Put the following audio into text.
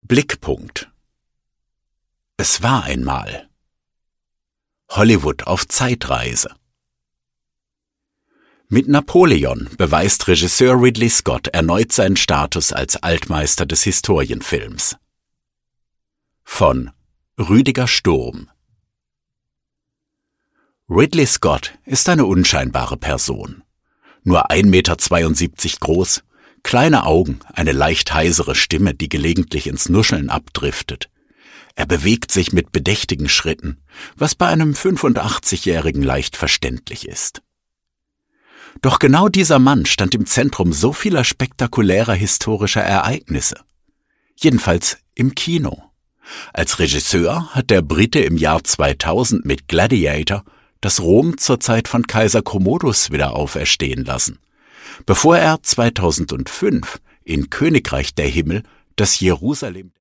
Blickpunkt. Es war einmal. Hollywood auf Zeitreise. Mit Napoleon beweist Regisseur Ridley Scott erneut seinen Status als Altmeister des Historienfilms. Von Rüdiger Sturm. Ridley Scott ist eine unscheinbare Person. Nur 1,72 Meter groß, kleine Augen, eine leicht heisere Stimme, die gelegentlich ins Nuscheln abdriftet. Er bewegt sich mit bedächtigen Schritten, was bei einem 85-Jährigen leicht verständlich ist. Doch genau dieser Mann stand im Zentrum so vieler spektakulärer historischer Ereignisse. Jedenfalls im Kino. Als Regisseur hat der Brite im Jahr 2000 mit Gladiator das Rom zur Zeit von Kaiser Commodus wieder auferstehen lassen, bevor er 2005 in Königreich der Himmel das Jerusalem